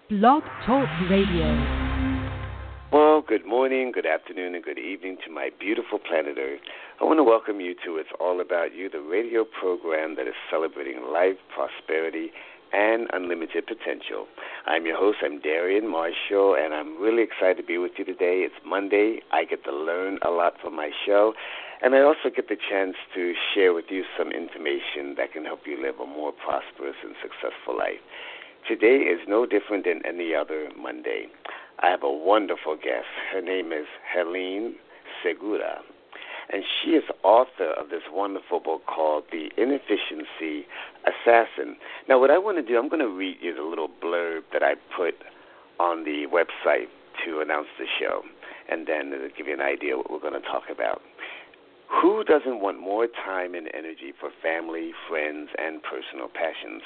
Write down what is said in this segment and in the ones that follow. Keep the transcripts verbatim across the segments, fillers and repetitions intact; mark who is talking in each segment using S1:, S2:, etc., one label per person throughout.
S1: Blog Talk Radio.
S2: Well, good morning, good afternoon, and good evening to my beautiful planet Earth. I want to welcome you to It's All About You, the radio program that is celebrating life, prosperity, and unlimited potential. I'm your host, I'm Darian Marshall, and I'm really excited to be with you today. It's Monday. I get to learn a lot from my show, and I also get the chance to share with you some information that can help you live a more prosperous and successful life. Today is no different than any other Monday. I have a wonderful guest. Her name is Helene Segura, and she is author of this wonderful book called The Inefficiency Assassin. Now, what I want to do, I'm going to read you the little blurb that I put on the website to announce the show, and then it'll give you an idea what we're going to talk about. Who doesn't want more time and energy for family, friends, and personal passions?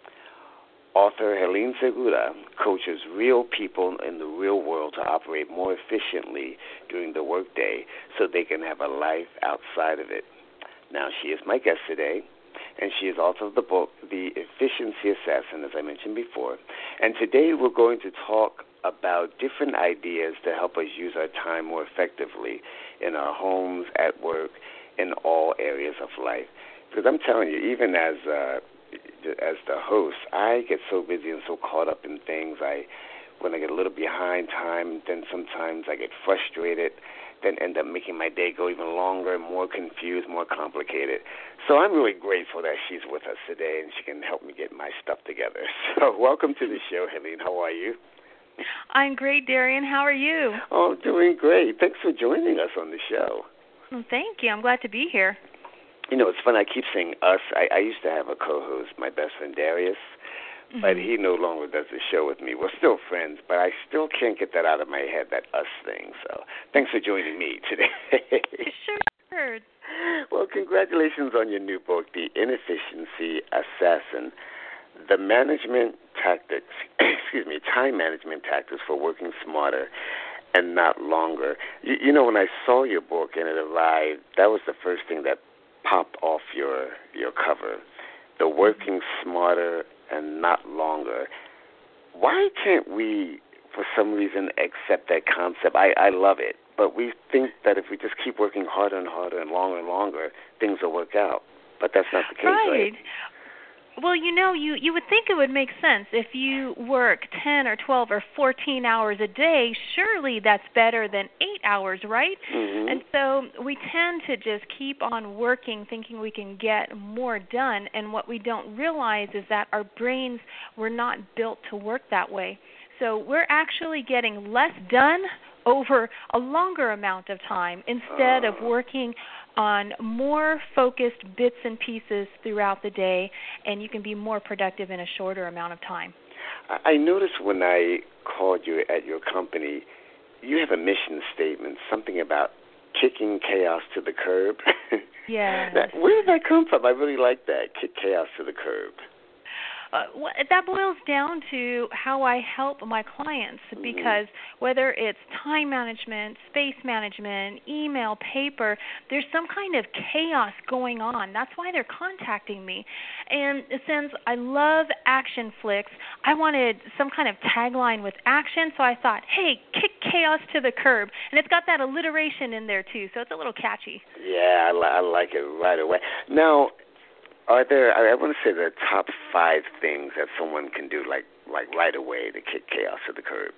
S2: Author Helene Segura coaches real people in the real world to operate more efficiently during the workday so they can have a life outside of it. Now, she is my guest today, and she is author of the book, The Efficiency Assassin, as I mentioned before. And today we're going to talk about different ideas to help us use our time more effectively in our homes, at work, in all areas of life. Because I'm telling you, even as uh, as the host, I get so busy and so caught up in things. I, when I get a little behind time, then sometimes I get frustrated, then end up making my day go even longer, more confused, more complicated. So I'm really grateful that she's with us today and she can help me get my stuff together. So welcome to the show, Helene. How are you?
S3: I'm great, Darian. How are you?
S2: Oh, doing great. Thanks for joining us on the show.
S3: Well, thank you. I'm glad to be here.
S2: You know, it's fun. I keep saying us. I, I used to have a co-host, my best friend Darius, mm-hmm. but he no longer does the show with me. We're still friends, but I still can't get that out of my head, that us thing. So thanks for joining me today.
S3: Sure.
S2: Well, congratulations on your new book, The Inefficiency Assassin, the management tactics, excuse me, time management tactics for working smarter and not longer. You, you know, when I saw your book and it arrived, that was the first thing that popped off your your cover, the working smarter and not longer. Why can't we, for some reason, accept that concept? I, I love it, but we think that if we just keep working harder and harder and longer and longer, things will work out. But that's not the case, right?
S3: Right. Well, you know, you, you would think it would make sense. If you work ten or twelve or fourteen hours a day, surely that's better than eight hours, right?
S2: Mm-hmm.
S3: And so we tend to just keep on working thinking we can get more done, and what we don't realize is that our brains were not built to work that way. So we're actually getting less done over a longer amount of time instead of working on more focused bits and pieces throughout the day, and you can be more productive in a shorter amount of time.
S2: I noticed when I called you at your company, you have a mission statement, something about kicking chaos to the curb.
S3: Yes.
S2: Now, where did that come from? I really like that, kick chaos to the curb.
S3: Uh, what, that boils down to how I help my clients, because whether it's time management, space management, email, paper, there's some kind of chaos going on. That's why they're contacting me. And since I love action flicks, I wanted some kind of tagline with action, so I thought, hey, kick chaos to the curb. And it's got that alliteration in there, too, so it's a little catchy.
S2: Yeah, I, li- I like it right away. Now, are there, I want to say the top five things that someone can do, like like right away, to kick chaos to the curb?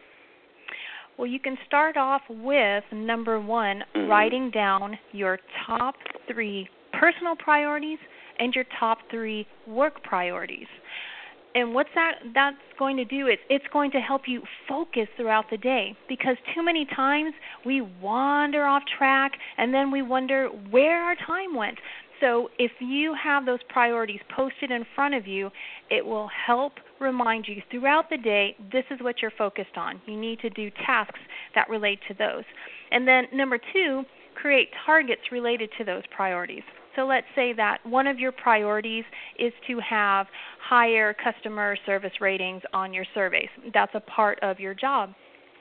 S3: Well, you can start off with, number one,
S2: mm-hmm.
S3: writing down your top three personal priorities and your top three work priorities. And what's that that's going to do? It's, it's going to help you focus throughout the day, because too many times we wander off track and then we wonder where our time went. So if you have those priorities posted in front of you, it will help remind you throughout the day, this is what you're focused on. You need to do tasks that relate to those. And then number two, create targets related to those priorities. So let's say that one of your priorities is to have higher customer service ratings on your surveys. That's a part of your job.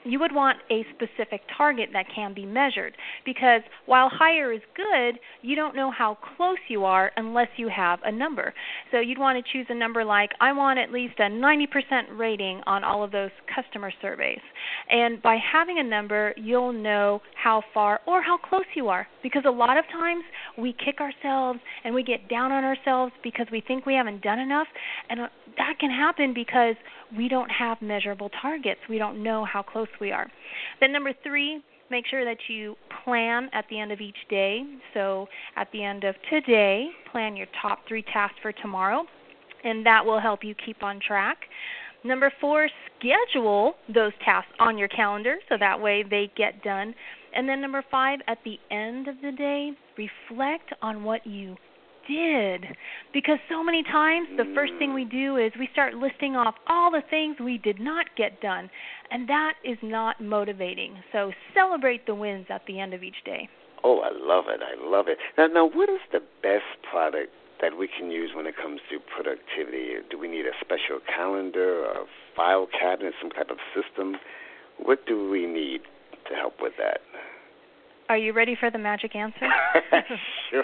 S3: you would want a specific target that can be measured, because while higher is good, you don't know how close you are unless you have a number. So you'd want to choose a number like, I want at least a ninety percent rating on all of those customer surveys. And by having a number, you'll know how far or how close you are, because a lot of times we kick ourselves and we get down on ourselves because we think we haven't done enough, and that can happen because we don't have measurable targets. We don't know how close we are. Then number three, make sure that you plan at the end of each day. So at the end of today, plan your top three tasks for tomorrow, and that will help you keep on track. Number four, schedule those tasks on your calendar so that way they get done. And then number five, at the end of the day, reflect on what you did, because so many times the first thing we do is we start listing off all the things we did not get done, and that is not motivating. So celebrate the wins at the end of each day.
S2: Oh, I love it. I love it. Now, now, what is the best product that we can use when it comes to productivity? Do we need a special calendar, a file cabinet, some type of system? What do we need to help with that?
S3: Are you ready for the magic answer?
S2: Sure.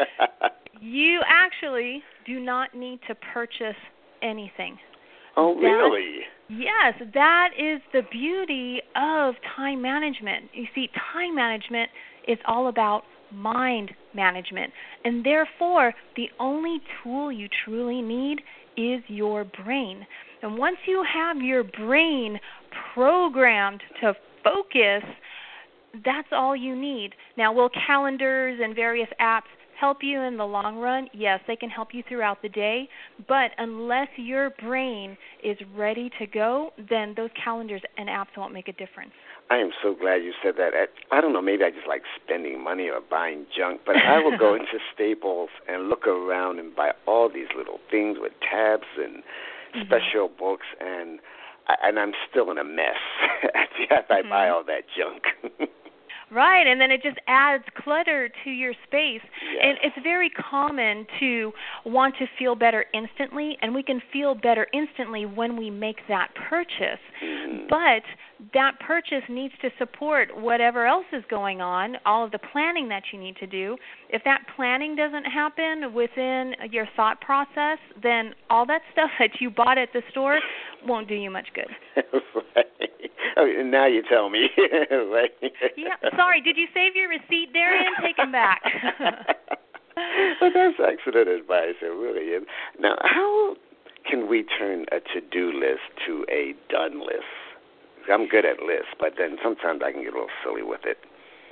S3: You actually do not need to purchase anything.
S2: Oh,
S3: that,
S2: really?
S3: Yes, that is the beauty of time management. You see, time management is all about mind management, and therefore the only tool you truly need is your brain. And once you have your brain programmed to focus, that's all you need. Now, will calendars and various apps help you in the long run? Yes, they can help you throughout the day, but unless your brain is ready to go, then those calendars and apps won't make a difference.
S2: I am so glad you said that. I, I don't know, maybe I just like spending money or buying junk, but I will go into Staples and look around and buy all these little things with tabs and mm-hmm. special books, and and I'm still in a mess after I mm-hmm. buy all that junk.
S3: Right, and then it just adds clutter to your space.
S2: Yes.
S3: And it's very common to want to feel better instantly, and we can feel better instantly when we make that purchase.
S2: Mm-hmm.
S3: But that purchase needs to support whatever else is going on, all of the planning that you need to do. If that planning doesn't happen within your thought process, then all that stuff that you bought at the store won't do you much good.
S2: Right. Oh, now you tell me. Right.
S3: Yeah. Sorry, did you save your receipt, Darian? Take him back.
S2: Well, that's excellent advice. It really is. Now, how can we turn a to-do list to a done list? I'm good at lists, but then sometimes I can get a little silly with it.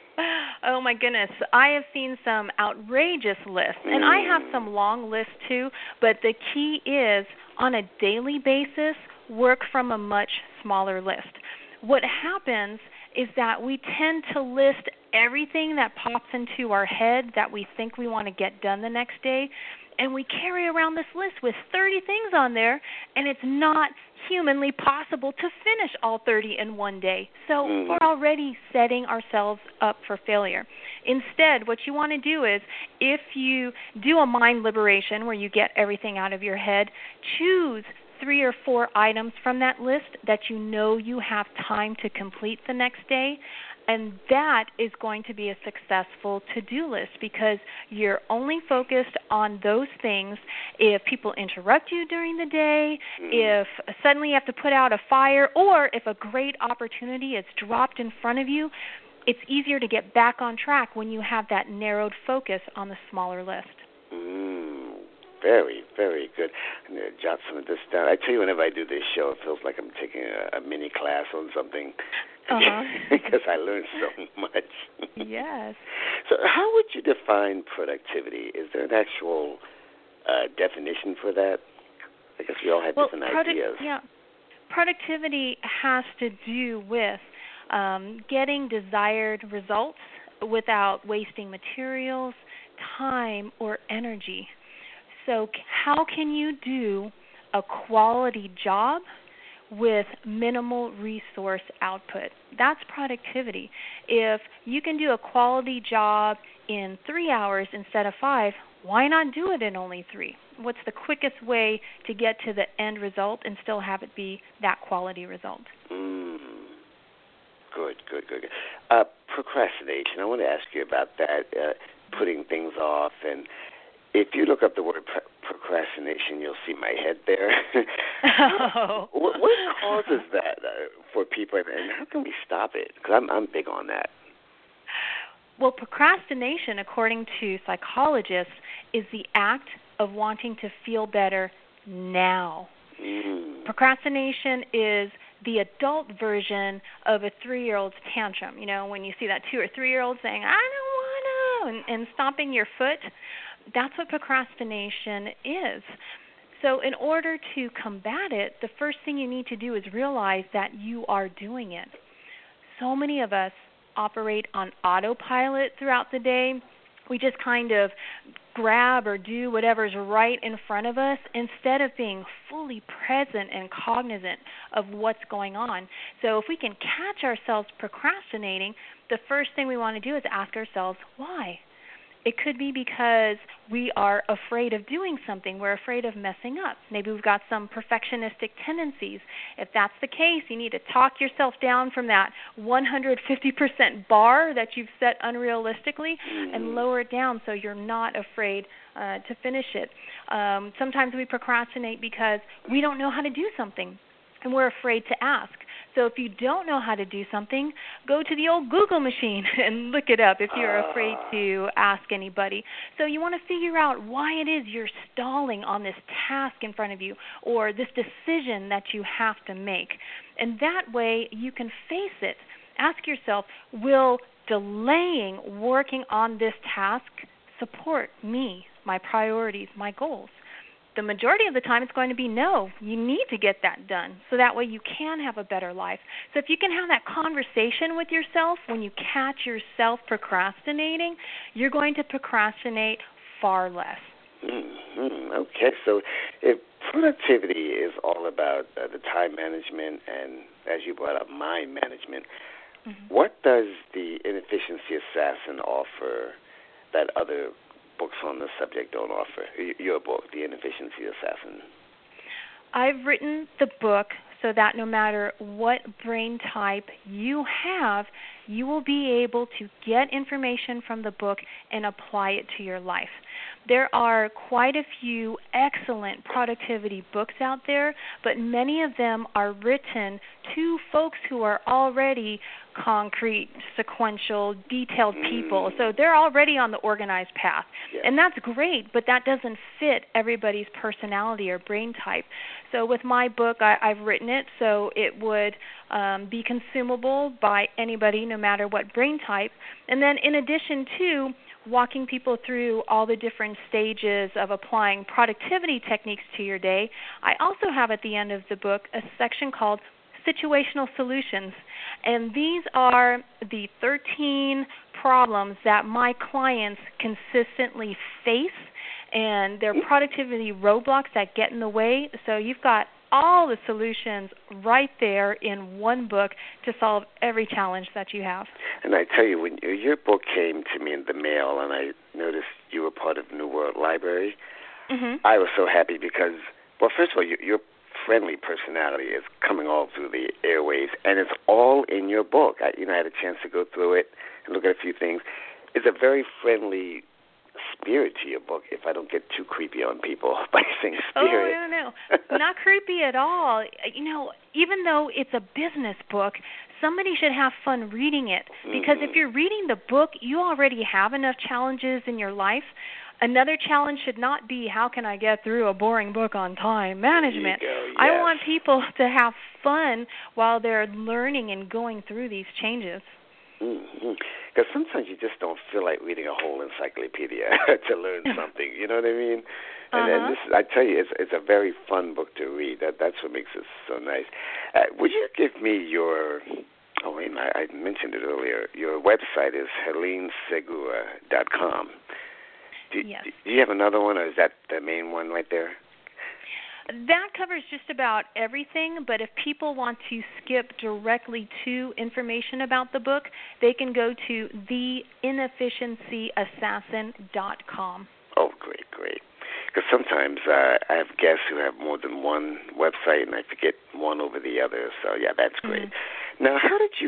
S3: Oh, my goodness. I have seen some outrageous lists, and mm. I have some long lists too, but the key is on a daily basis, work from a much smaller list. What happens is that we tend to list everything that pops into our head that we think we want to get done the next day, and we carry around this list with thirty things on there, and it's not humanly possible to finish all thirty in one day. So mm. we're already setting ourselves up for failure. Instead, what you want to do is, if you do a mind liberation where you get everything out of your head, choose three or four items from that list that you know you have time to complete the next day, and that is going to be a successful to-do list because you're only focused on those things. If people interrupt you during the day, if suddenly you have to put out a fire, or if a great opportunity is dropped in front of you, it's easier to get back on track when you have that narrowed focus on the smaller list.
S2: Mm. Very, very good. I'm going to jot some of this down. I tell you, whenever I do this show, it feels like I'm taking a, a mini class on something uh-huh. because I learn so much.
S3: Yes.
S2: So how would you define productivity? Is there an actual uh, definition for that? I guess we all have
S3: well,
S2: different
S3: produ-
S2: ideas.
S3: Yeah. Productivity has to do with um, getting desired results without wasting materials, time, or energy. So how can you do a quality job with minimal resource output? That's productivity. If you can do a quality job in three hours instead of five, why not do it in only three? What's the quickest way to get to the end result and still have it be that quality result?
S2: Mm. Good, good, good. good. Uh, procrastination. I want to ask you about that, uh, putting things off. And if you look up the word pro- procrastination, you'll see my head there.
S3: Oh.
S2: what, what causes that uh, for people, and how can we stop it? Because I'm, I'm big on that.
S3: Well, procrastination, according to psychologists, is the act of wanting to feel better now.
S2: Mm.
S3: Procrastination is the adult version of a three-year-old's tantrum. You know, when you see that two- or three-year-old saying, I don't want to, and, and stomping your foot, that's what procrastination is. So in order to combat it, the first thing you need to do is realize that you are doing it. So many of us operate on autopilot throughout the day. We just kind of grab or do whatever's right in front of us instead of being fully present and cognizant of what's going on. So if we can catch ourselves procrastinating, the first thing we want to do is ask ourselves, why? It could be because we are afraid of doing something. We're afraid of messing up. Maybe we've got some perfectionistic tendencies. If that's the case, you need to talk yourself down from that one hundred fifty percent bar that you've set unrealistically and lower it down so you're not afraid uh, to finish it. Um, sometimes we procrastinate because we don't know how to do something, and we're afraid to ask. So if you don't know how to do something, go to the old Google machine and look it up if you're afraid to ask anybody. So you want to figure out why it is you're stalling on this task in front of you or this decision that you have to make. And that way you can face it. Ask yourself, will delaying working on this task support me, my priorities, my goals? The majority of the time it's going to be no. You need to get that done so that way you can have a better life. So if you can have that conversation with yourself when you catch yourself procrastinating, you're going to procrastinate far less.
S2: Mm-hmm. Okay, so if productivity is all about uh, the time management and, as you brought up, mind management, mm-hmm. what does the Inefficiency Assassin offer that other books on the subject don't offer? Your book, The Inefficiency Assassin.
S3: I've written the book so that no matter what brain type you have, you will be able to get information from the book and apply it to your life. There are quite a few excellent productivity books out there, but many of them are written to folks who are already concrete, sequential, detailed people. So they're already on the organized path.
S2: Yeah.
S3: And that's great, but that doesn't fit everybody's personality or brain type. So with my book, I, I've written it so it would um, be consumable by anybody, no matter what brain type. And then in addition to walking people through all the different stages of applying productivity techniques to your day, I also have at the end of the book a section called Situational Solutions. And these are the thirteen problems that my clients consistently face, and they're productivity roadblocks that get in the way. So you've got all the solutions right there in one book to solve every challenge that you have.
S2: And I tell you, when your book came to me in the mail and I noticed you were part of New World Library, mm-hmm. I was so happy because, well, first of all, your friendly personality is coming all through the airwaves, and it's all in your book. I, you know, I had a chance to go through it and look at a few things. It's a very friendly spirit to your book, if I don't get too creepy on people by saying spirit.
S3: Oh, no, no. Not creepy at all. You know, even though it's a business book, somebody should have fun reading it. Because mm-hmm. if you're reading the book, you already have enough challenges in your life. Another challenge should not be, how can I get through a boring book on time management?
S2: There you go, yes.
S3: I want people to have fun while they're learning and going through these changes.
S2: Because mm-hmm. sometimes you just don't feel like reading a whole encyclopedia to learn something. You know what I mean? And,
S3: uh-huh.
S2: and this, I tell you, it's, it's a very fun book to read. That That's what makes it so nice. Uh, would you give me your, oh, wait, I, I mentioned it earlier. Your website is helene segura dot com. Do,
S3: yes.
S2: do you have another one, or is that the main one right there?
S3: That covers just about everything, but if people want to skip directly to information about the book, they can go to the inefficiency assassin dot com.
S2: Oh, great, great. Because sometimes uh, I have guests who have more than one website, and I forget one over the other. So, yeah, that's great. Mm-hmm. Now, how did you get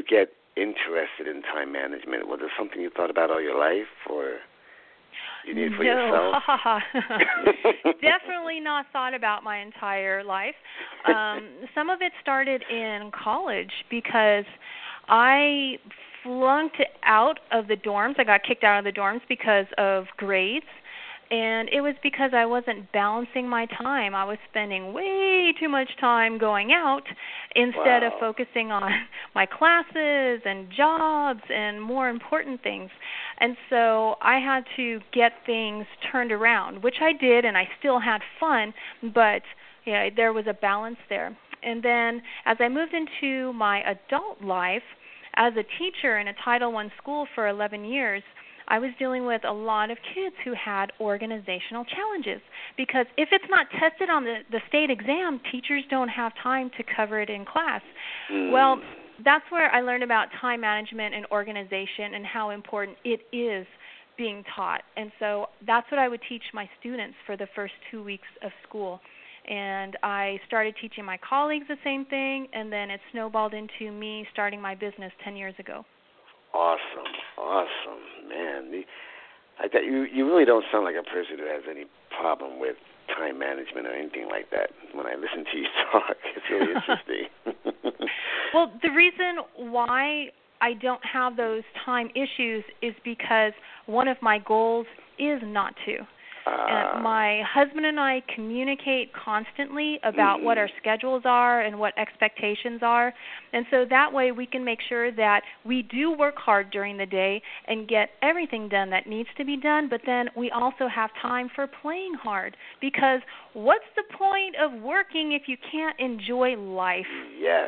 S2: interested in time management? Was it something you thought about all your life, or you did it for
S3: no.
S2: yourself?
S3: Definitely not thought about my entire life. Um, some of it started in college because I flunked out of the dorms. I got kicked out of the dorms because of grades. And it was because I wasn't balancing my time. I was spending way too much time going out instead
S2: wow.
S3: of focusing on my classes and jobs and more important things. And so I had to get things turned around, which I did, and I still had fun, but yeah, there was a balance there. And then as I moved into my adult life, as a teacher in a Title one school for eleven years, I was dealing with a lot of kids who had organizational challenges because if it's not tested on the, the state exam, teachers don't have time to cover it in class.
S2: Mm.
S3: Well, that's where I learned about time management and organization and how important it is being taught. And so that's what I would teach my students for the first two weeks of school. And I started teaching my colleagues the same thing, and then it snowballed into me starting my business ten years ago.
S2: Awesome, awesome, man. The, I th- you you really don't sound like a person who has any problem with time management or anything like that. When I listen to you talk, it's really interesting.
S3: Well, the reason why I don't have those time issues is because one of my goals is not to.
S2: Uh,
S3: And my husband and I communicate constantly about mm-hmm. what our schedules are and what expectations are. And so that way we can make sure that we do work hard during the day and get everything done that needs to be done, but then we also have time for playing hard. Because what's the point of working if you can't enjoy life?
S2: Yes.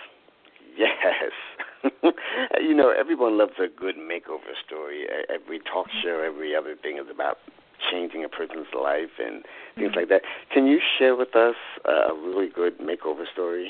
S2: Yes. You know, everyone loves a good makeover story. Every talk show, every other thing is about changing a person's life and things mm-hmm. like that. Can you share with us a really good makeover story?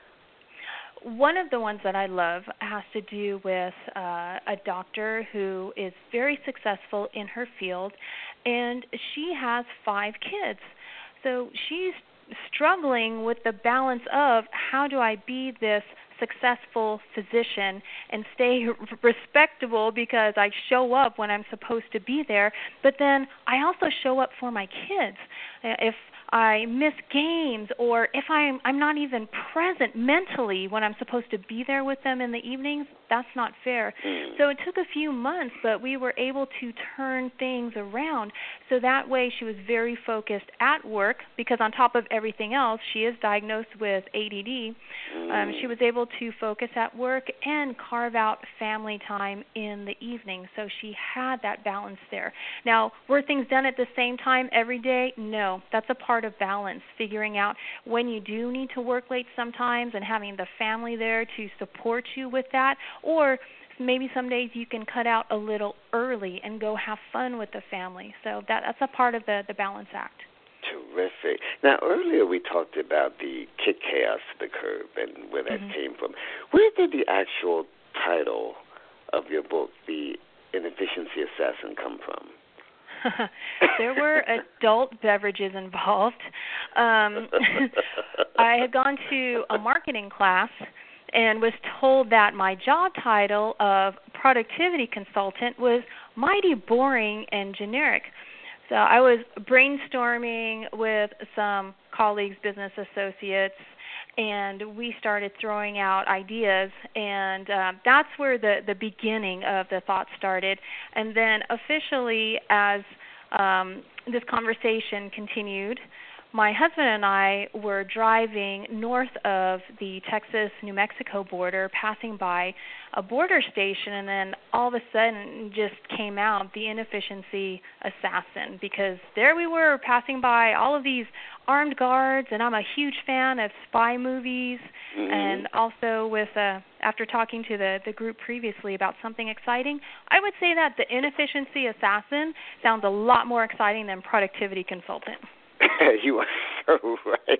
S3: One of the ones that I love has to do with uh, a doctor who is very successful in her field, and she has five kids. So she's struggling with the balance of how do I be this successful physician and stay respectable because I show up when I'm supposed to be there, but then I also show up for my kids. If I miss games or if I'm I'm not even present mentally when I'm supposed to be there with them in the evenings, that's not fair. So it took a few months, but we were able to turn things around. So that way she was very focused at work because on top of everything else, she is diagnosed with A D D. Um, she was able to focus at work and carve out family time in the evening. So she had that balance there. Now, were things done at the same time every day? No. That's a part of balance, figuring out when you do need to work late sometimes and having the family there to support you with that, or maybe some days you can cut out a little early and go have fun with the family. So that, that's a part of the, the balance act.
S2: Terrific. Now, earlier we talked about the kick chaos to the curb and where that mm-hmm. came from. Where did the actual title of your book, The Inefficiency Assassin, come from?
S3: There were adult beverages involved. Um, I had gone to a marketing class and was told that my job title of productivity consultant was mighty boring and generic. So I was brainstorming with some colleagues, business associates, and we started throwing out ideas, and uh, that's where the, the beginning of the thought started. And then officially, as um, this conversation continued, my husband and I were driving north of the Texas-New Mexico border, passing by a border station, and then all of a sudden just came out the inefficiency assassin, because there we were passing by all of these armed guards, and I'm a huge fan of spy movies, mm-hmm. and also with uh, after talking to the, the group previously about something exciting, I would say that the inefficiency assassin sounds a lot more exciting than productivity consultant.
S2: You are so right.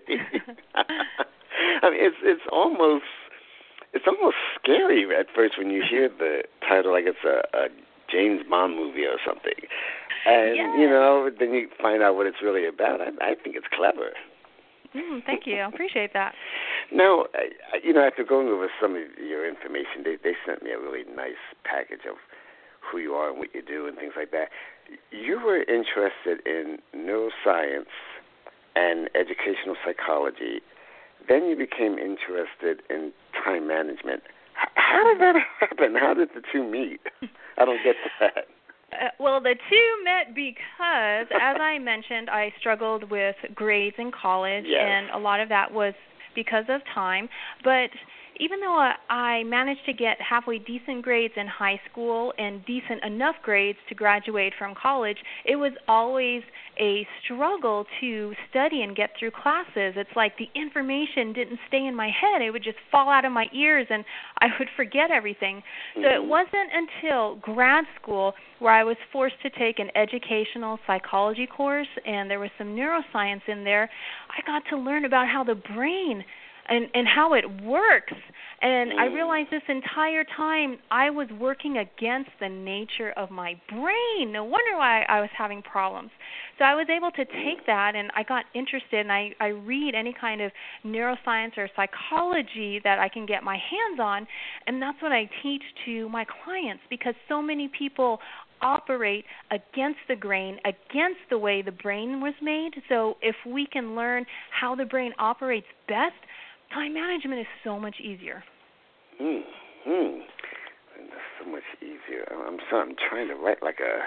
S2: I mean, it's it's almost it's almost scary at first when you hear the title, like it's a, a James Bond movie or something, and
S3: yes.
S2: you know, then you find out what it's really about. I, I think it's clever.
S3: Mm, thank you. I appreciate that.
S2: Now, you know, after going over some of your information, they, they sent me a really nice package of who you are and what you do and things like that. You were interested in neuroscience and educational psychology. Then you became interested in time management. How did that happen? How did the two meet? I don't get that.
S3: Uh, well, the two met because, as I mentioned, I struggled with grades in college,
S2: yes.
S3: and a lot of that was because of time. But even though I, I managed to get halfway decent grades in high school and decent enough grades to graduate from college, it was always a struggle to study and get through classes. It's like the information didn't stay in my head. It would just fall out of my ears and I would forget everything. Mm-hmm. So it wasn't until grad school where I was forced to take an educational psychology course, and there was some neuroscience in there. I got to learn about how the brain and, and how it works. And mm. I realized this entire time I was working against the nature of my brain. No wonder why I was having problems. So I was able to take that, and I got interested, and I, I read any kind of neuroscience or psychology that I can get my hands on, and that's what I teach to my clients, because so many people operate against the grain, against the way the brain was made. So if we can learn how the brain operates best, time management is so much easier.
S2: Hmm. Hmm. That's so much easier. I'm sorry. I'm trying to write like a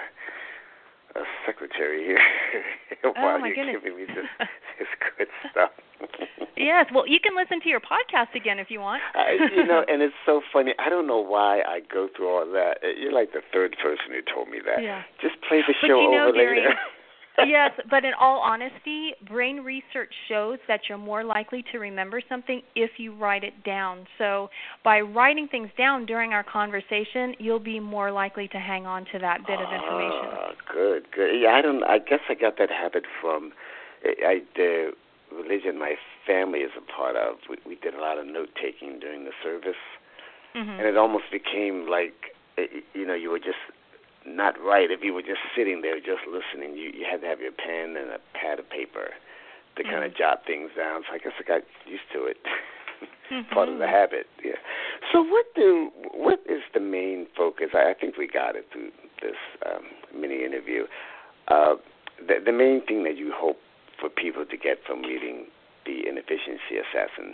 S2: a secretary here while
S3: oh, my
S2: you're
S3: goodness.
S2: giving me this this good stuff.
S3: Yes. Well, you can listen to your podcast again if you want.
S2: I, you know, and it's so funny. I don't know why I go through all that. You're like the third person who told me that.
S3: Yeah.
S2: Just play the
S3: but
S2: show
S3: you know,
S2: over
S3: Gary,
S2: later.
S3: Yes, but in all honesty, brain research shows that you're more likely to remember something if you write it down. So by writing things down during our conversation, you'll be more likely to hang on to that bit of information.
S2: Oh, good, good. Yeah, I don't. I guess I got that habit from I, the religion my family is a part of. We, we did a lot of note taking during the service, mm-hmm. and it almost became like, you know, you were just not right if you were just sitting there just listening. You you had to have your pen and a pad of paper to mm-hmm. kind of jot things down. So I guess I got used to it. Mm-hmm. Part of the habit. Yeah. So what do what is the main focus? I, I think we got it through this um, mini interview. Uh, the the main thing that you hope for people to get from reading The Inefficiency Assassin.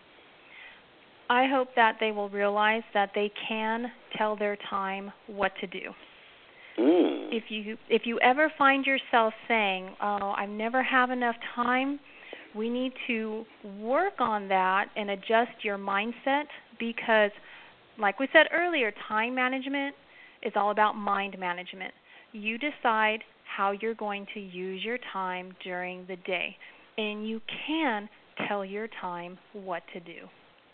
S3: I hope that they will realize that they can tell their time what to do.
S2: Mm.
S3: If you if you ever find yourself saying, "Oh, I never have enough time," we need to work on that and adjust your mindset, because, like we said earlier, time management is all about mind management. You decide how you're going to use your time during the day, and you can tell your time what to do.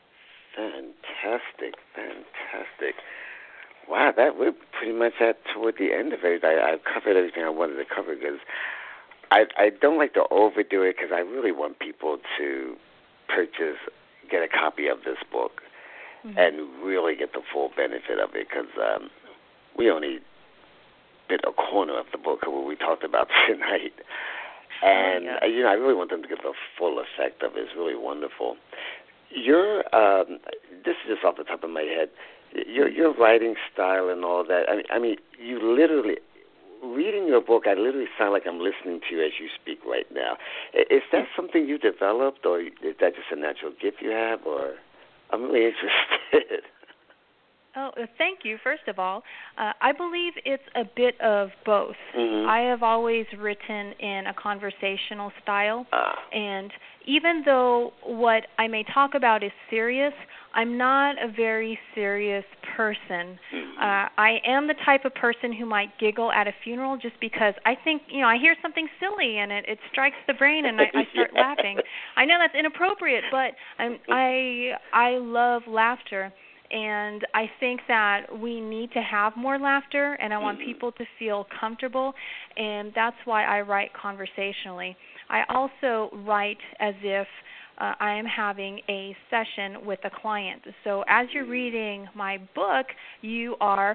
S2: Fantastic, fantastic. Wow, that we're pretty much at toward the end of it. I, I've covered everything I wanted to cover, because I, I don't like to overdo it, because I really want people to purchase, get a copy of this book, mm-hmm. and really get the full benefit of it, because um, we only did a corner of the book of what we talked about tonight. And,
S3: oh, yeah.
S2: you know, I really want them to get the full effect of it. It's really wonderful. Your, um, this is just off the top of my head, Your your writing style and all that. I mean, I mean, you literally, reading your book, I literally sound like I'm listening to you as you speak right now. Is that something you developed, or is that just a natural gift you have? Or I'm really interested.
S3: Oh, thank you, first of all. Uh, I believe it's a bit of both. Mm-hmm. I have always written in a conversational style, uh. and even though what I may talk about is serious, I'm not a very serious person. Mm-hmm. Uh, I am the type of person who might giggle at a funeral just because I think, you know, I hear something silly and it, it strikes the brain and I, I start yeah. laughing. I know that's inappropriate, but I'm, I I love laughter. And I think that we need to have more laughter, and I want people to feel comfortable, and that's why I write conversationally. I also write as if uh, I am having a session with a client. So as you're reading my book, you are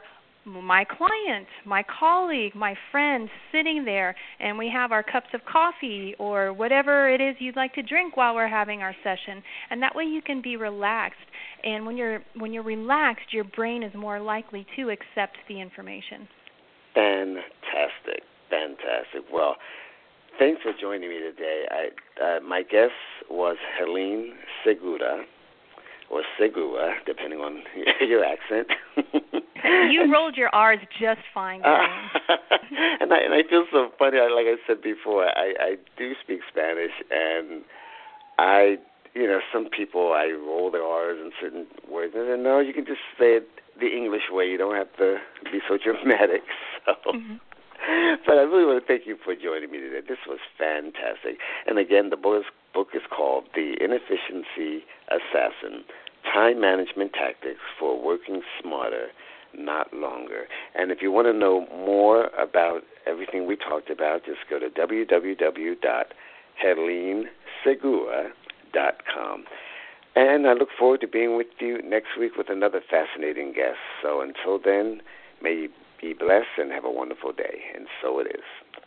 S3: my client, my colleague, my friend sitting there, and we have our cups of coffee or whatever it is you'd like to drink while we're having our session. And that way you can be relaxed. And when you're when you're relaxed, your brain is more likely to accept the information.
S2: Fantastic, fantastic. Well, thanks for joining me today. I, uh, my guest was Helene Segura, or Segura, depending on your accent.
S3: You rolled your R's just fine, Gary.
S2: Uh, and, I, and I feel so funny. I, like I said before, I, I do speak Spanish, and I, you know, some people, I roll their R's in certain words. And then, no, you can just say it the English way. You don't have to be so dramatic. So. Mm-hmm. But I really want to thank you for joining me today. This was fantastic. And again, the book is, book is called The Inefficiency Assassin, Time Management Tactics for Working Smarter, Not Longer. And if you want to know more about everything we talked about, just go to w w w dot helene segura dot com. And I look forward to being with you next week with another fascinating guest. So until then, may you be blessed and have a wonderful day. And so it is.